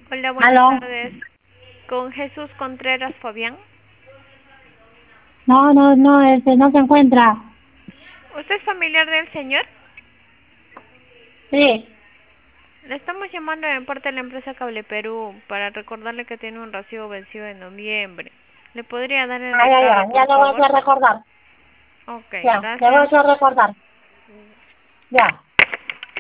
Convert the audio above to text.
Hola, buenas ¿Aló? tardes. Con Jesús Contreras Fabián. No, no se encuentra. ¿Usted es familiar del señor? Sí. Le estamos llamando de parte de la empresa Cable Perú para recordarle que tiene un recibo vencido en noviembre. ¿Le podría dar el recado, Ya por le voy a favor? hacer recordar. Ok, Ya, le voy a gracias. hacer recordar. Ya.